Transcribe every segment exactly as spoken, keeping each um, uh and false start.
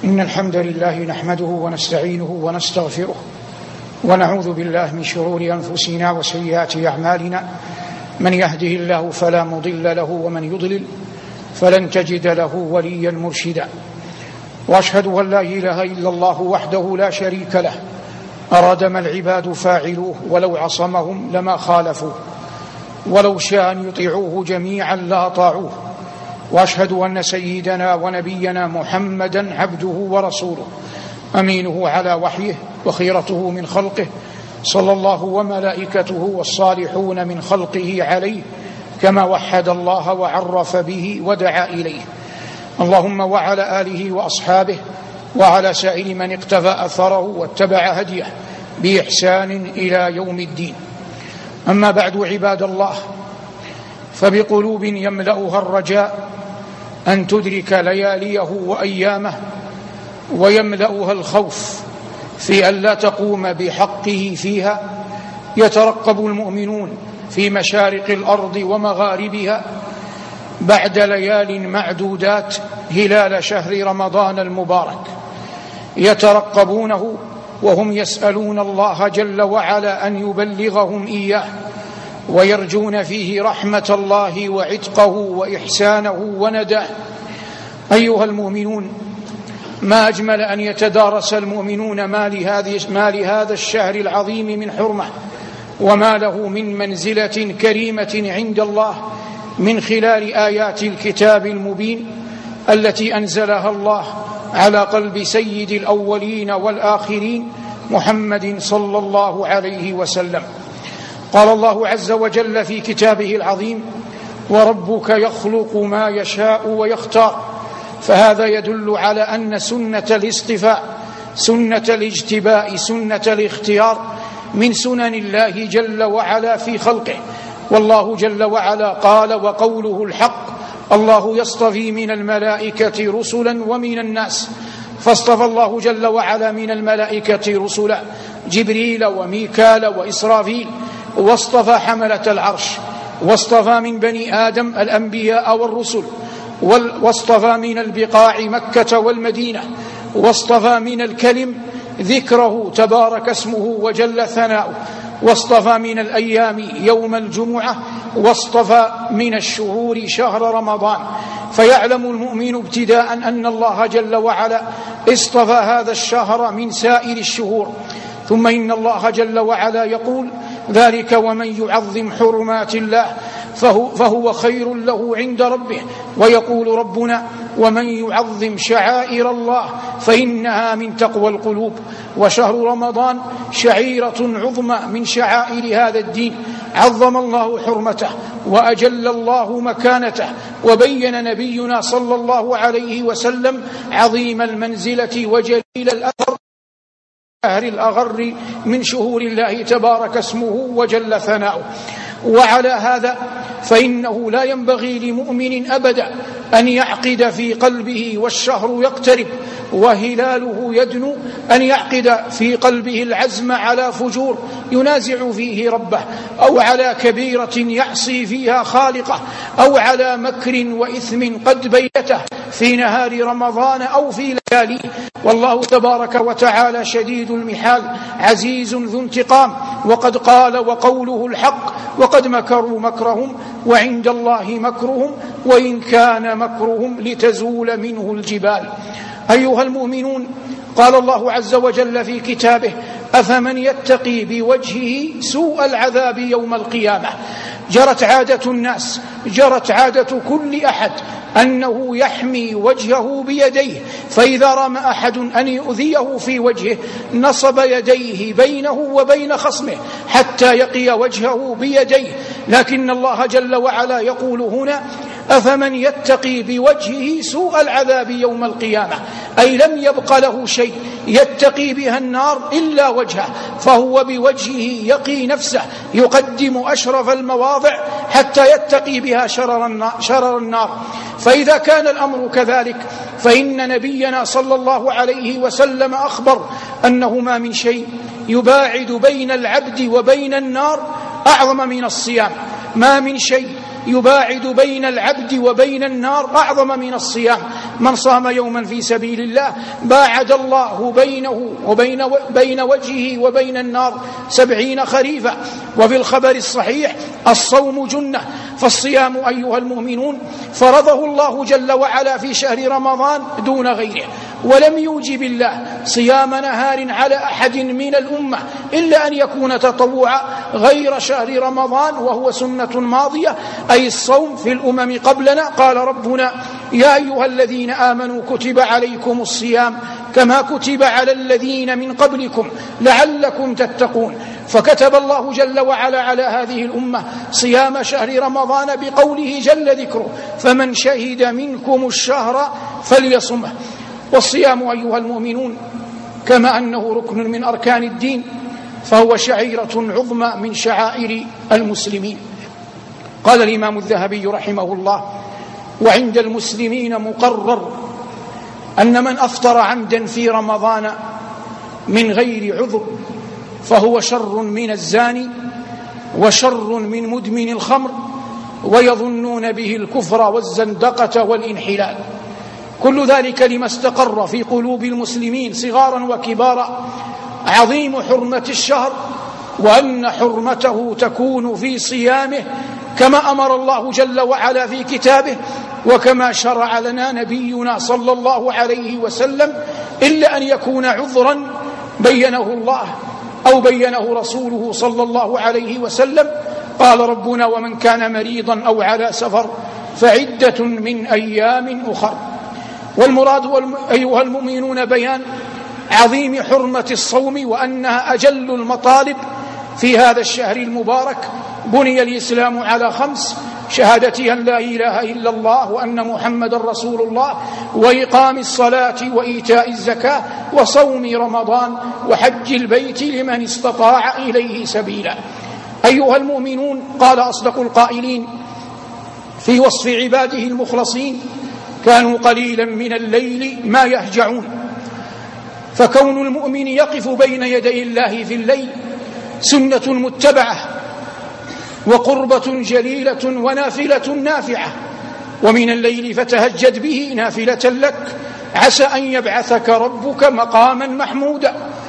إن الحمد لله نحمده ونستعينه ونستغفره ونعوذ بالله من شرور أنفسنا وسيئات أعمالنا. من يهده الله فلا مضل له ومن يضلل فلن تجد له وليا مرشدا. وأشهد أن لا إله إلا الله وحده لا شريك له أراد ما العباد فاعلوه ولو عصمهم لما خالفوه ولو شاء أن يطيعوه جميعا لأطاعوه. وأشهد أن سيدنا ونبينا محمدا عبده ورسوله أمينه على وحيه وخيرته من خلقه صلى الله وملائكته والصالحون من خلقه عليه كما وحد الله وعرف به ودعا إليه. اللهم وعلى آله وأصحابه وعلى سائر من اقتفى أثره واتبع هديه بإحسان إلى يوم الدين. أما بعد عباد الله، فبقلوب يملأها الرجاء أن تدرك لياليه وأيامه، ويملأها الخوف في أن لا تقوم بحقه فيها، يترقب المؤمنون في مشارق الأرض ومغاربها بعد ليال معدودات هلال شهر رمضان المبارك، يترقبونه وهم يسألون الله جل وعلا أن يبلغهم إياه، ويرجون فيه رحمة الله وعتقه وإحسانه ونداه. أيها المؤمنون، ما أجمل أن يتدارس المؤمنون ما لهذه ما لهذا الشهر العظيم من حرمة، وما له من منزلة كريمة عند الله من خلال آيات الكتاب المبين التي أنزلها الله على قلب سيد الأولين والآخرين محمد صلى الله عليه وسلم. قال الله عز وجل في كتابه العظيم: وربك يخلق ما يشاء ويختار. فهذا يدل على أن سنة الاصطفاء، سنة الاجتباء، سنة الاختيار من سنن الله جل وعلا في خلقه. والله جل وعلا قال: وقوله الحق، الله يصطفي من الملائكة رسلا ومن الناس. فاصطفى الله جل وعلا من الملائكة رسلا جبريل وميكال وإسرافيل، واصطفى حملة العرش، واصطفى من بني آدم الأنبياء والرسل، واصطفى من البقاع مكة والمدينة، واصطفى من الكلم ذكره تبارك اسمه وجل ثناؤه، واصطفى من الأيام يوم الجمعة، واصطفى من الشهور شهر رمضان. فيعلم المؤمن ابتداء أن الله جل وعلا اصطفى هذا الشهر من سائر الشهور. ثم إن الله جل وعلا يقول: ذلك ومن يعظم حرمات الله فهو, فهو خير له عند ربه. ويقول ربنا: ومن يعظم شعائر الله فإنها من تقوى القلوب. وشهر رمضان شعيرة عظمى من شعائر هذا الدين، عظم الله حرمته وأجل الله مكانته، وبين نبينا صلى الله عليه وسلم عظيم المنزلة وجليل الأثر شهر الأغر من شهور الله تبارك اسمه وجل ثناؤه. وعلى هذا فإنه لا ينبغي لمؤمن أبدا أن يعقد في قلبه والشهر يقترب وهلاله يدنو أن يعقد في قلبه العزم على فجور ينازع فيه ربه، أو على كبيرة يعصي فيها خالقه، أو على مكر وإثم قد بيته في نهار رمضان أو في لياليه. والله تبارك وتعالى شديد المحال عزيز ذو انتقام، وقد قال: وقوله الحق، وقد مكروا مكرهم وعند الله مكرهم وإن كان مكرهم لتزول منه الجبال. أيها المؤمنون، قال الله عز وجل في كتابه: أفمن يتقي بوجهه سوء العذاب يوم القيامة. جرت عادة الناس، جرت عادة كل أحد أنه يحمي وجهه بيديه، فإذا رام أحد أن يؤذيه في وجهه نصب يديه بينه وبين خصمه حتى يقي وجهه بيديه. لكن الله جل وعلا يقول هنا: أفمن يتقي بوجهه سوء العذاب يوم القيامة، أي لم يبق له شيء يتقي بها النار إلا وجهه، فهو بوجهه يقي نفسه، يقدم أشرف المواضع حتى يتقي بها شرر النار. فإذا كان الأمر كذلك فإن نبينا صلى الله عليه وسلم أخبر أنه ما من شيء يباعد بين العبد وبين النار أعظم من الصيام. ما من شيء يباعد بين العبد وبين النار أعظم من الصيام. من صام يوما في سبيل الله باعد الله بينه وبين بين وجهه وبين النار سبعين خريفا. وفي الخبر الصحيح الصوم جنة. فالصيام أيها المؤمنون فرضه الله جل وعلا في شهر رمضان دون غيره، ولم يوجب الله صيام نهار على أحد من الأمة إلا أن يكون تطوعا غير شهر رمضان، وهو سنة ماضية أي الصوم في الأمم قبلنا. قال ربنا يا أيها الذين آمنوا كتب عليكم الصيام كما كتب على الذين من قبلكم لعلكم تتقون. فكتب الله جل وعلا على هذه الأمة صيام شهر رمضان بقوله جل ذكره فمن شهد منكم الشهر فليصمه. والصيام أيها المؤمنون كما أنه ركن من أركان الدين فهو شعيرة عظمى من شعائر المسلمين. قال الإمام الذهبي رحمه الله وعند المسلمين مقرر أن من أفطر عمدا في رمضان من غير عذر فهو شر من الزاني وشر من مدمن الخمر، ويظنون به الكفر والزندقة والانحلال. كل ذلك لما استقر في قلوب المسلمين صغارا وكبارا عظيم حرمة الشهر، وأن حرمته تكون في صيامه كما أمر الله جل وعلا في كتابه وكما شرع لنا نبينا صلى الله عليه وسلم، إلا أن يكون عذرا بينه الله أو بينه رسوله صلى الله عليه وسلم. قال ربنا ومن كان مريضا أو على سفر فعدة من أيام أخر. والمراد أيها المؤمنون بيان عظيم حرمة الصوم وأنها أجل المطالب في هذا الشهر المبارك. بني الإسلام على خمس: شهادة أن لا إله إلا الله وأن محمد رسول الله، وإقام الصلاة وإيتاء الزكاة، وصوم رمضان، وحج البيت لمن استطاع إليه سبيلا. أيها المؤمنون قال أصدق القائلين في وصف عباده المخلصين كانوا قليلا من الليل ما يهجعون. فكون المؤمن يقف بين يدي الله في الليل سنة متبعة وقربة جليلة ونافلة نافعة. ومن الليل فتهجد به نافلة لك عسى أن يبعثك ربك مقاما محمودا.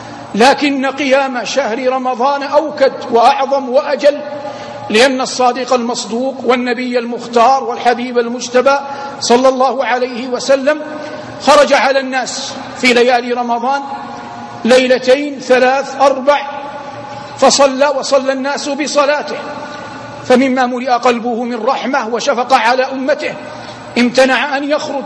لكن قيام شهر رمضان أوكد وأعظم وأجل، لأن الصادق المصدوق والنبي المختار والحبيب المجتبى صلى الله عليه وسلم خرج على الناس في ليالي رمضان ليلتين ثلاث أربع فصلى وصلى الناس بصلاته، فمما ملئ قلبه من رحمة وشفقة على أمته امتنع أن يخرج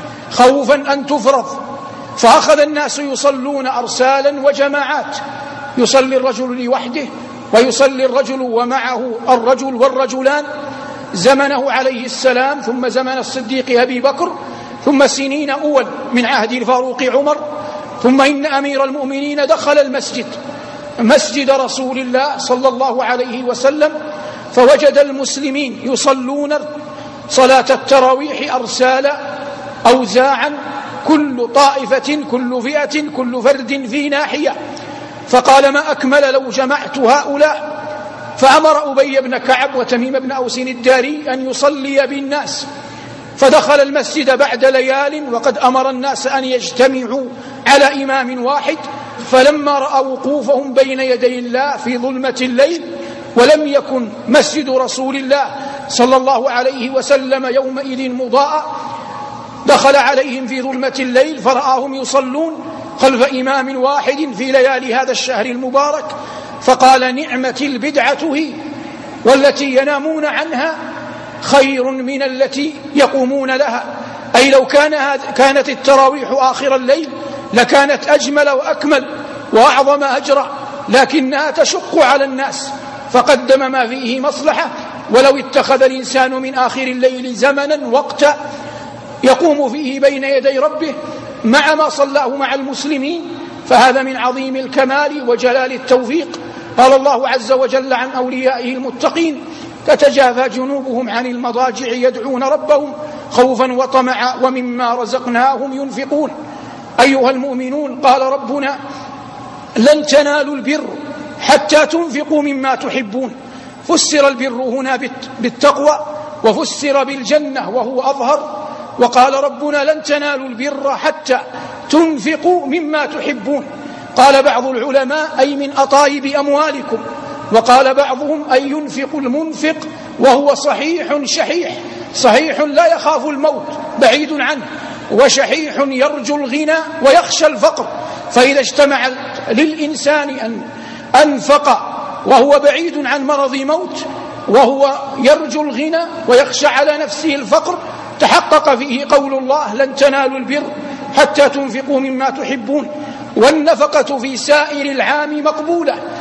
خوفا أن تفرض، فأخذ الناس يصلون أرسالا وجماعات، يصلي الرجل لوحده ويصلي الرجل ومعه الرجل والرجلان، زمنه عليه السلام ثم زمن الصديق أبي بكر ثم سنين أول من عهد الفاروق عمر، ثم إن أمير المؤمنين دخل المسجد مسجد رسول الله صلى الله عليه وسلم فوجد المسلمين يصلون صلاة التراويح أرسالا أوزاعا، كل طائفة كل فئة كل فرد في ناحية، فقال ما أكمل لو جمعت هؤلاء، فأمر أبي بن كعب وتميم بن أوس الداري أن يصلي بالناس، فدخل المسجد بعد ليال وقد أمر الناس أن يجتمعوا على إمام واحد، فلما رأى وقوفهم بين يدي الله في ظلمة الليل ولم يكن مسجد رسول الله صلى الله عليه وسلم يومئذ مضاء، دخل عليهم في ظلمة الليل فرآهم يصلون خلف إمام واحد في ليالي هذا الشهر المبارك، فقال نعمة البدعة هي، والتي ينامون عنها خير من التي يقومون لها. أي لو كان كانت التراويح آخر الليل لكانت أجمل وأكمل وأعظم أجرا، لكنها تشق على الناس، فقدم ما فيه مصلحة. ولو اتخذ الإنسان من آخر الليل زمنا وقتا يقوم فيه بين يدي ربه مع ما صلاه مع المسلمين فهذا من عظيم الكمال وجلال التوفيق. قال الله عز وجل عن أوليائه المتقين تتجافى جنوبهم عن المضاجع يدعون ربهم خوفا وطمعا ومما رزقناهم ينفقون. أيها المؤمنون قال ربنا لن تنالوا البر حتى تنفقوا مما تحبون. فسر البر هنا بالتقوى وفسر بالجنة وهو أظهر، وقال ربنا لن تنالوا البر حتى تنفقوا مما تحبون. قال بعض العلماء أي من أطايب أموالكم، وقال بعضهم أي ينفق المنفق وهو صحيح شحيح، صحيح لا يخاف الموت بعيد عنه، وشحيح يرجو الغنى ويخشى الفقر. فإذا اجتمع للإنسان أن أنفق وهو بعيد عن مرض موت وهو يرجو الغنى ويخشى على نفسه الفقر، تحقق فيه قول الله لن تنالوا البر حتى تنفقوا مما تحبون. والنفقة في سائر العام مقبولة،